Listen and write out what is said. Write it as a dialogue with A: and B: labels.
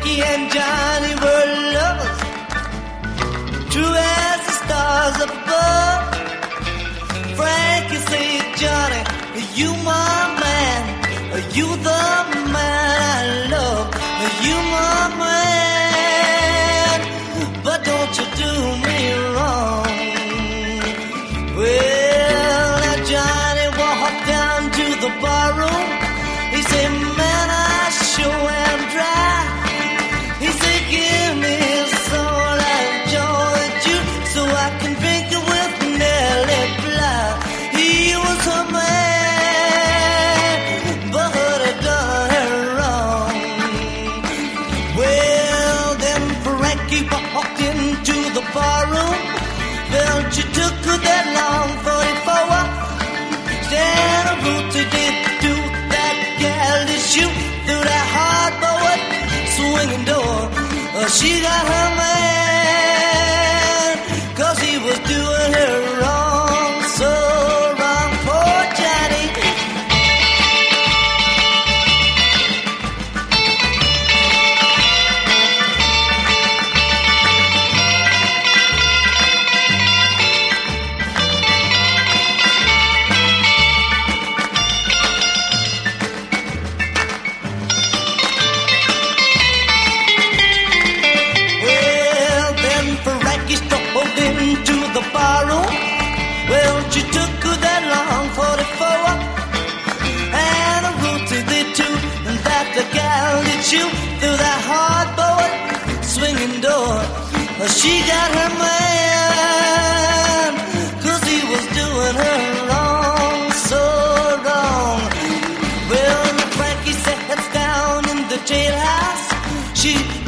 A: Frankie and Johnny were lovers, true as the stars above. Frankie said, Johnny, you my man, you the man I love, you my man, but don't you do me wrong. Well, now Johnny walked down to the barroom. He said, man, I sure am dry. He said, give me some like joy juice so I can drink it with Nellie Bly. He was her man, but I done her wrong. Well, then Frankie walked into the barroom. Well, she took her that long 44. Stand a rooted it to that gal to shoot through that hardboard swinging door. She got her man, 'cause he was doing her wrong, so wrong. Poor Johnny. Into the barroom. Well, she took her that long 44 and a rooted it too, and that the gal did shoot through that hardboard swinging door. She got her man, 'cause he was doing her wrong, so wrong. Well, Frankie sat down in the jailhouse. She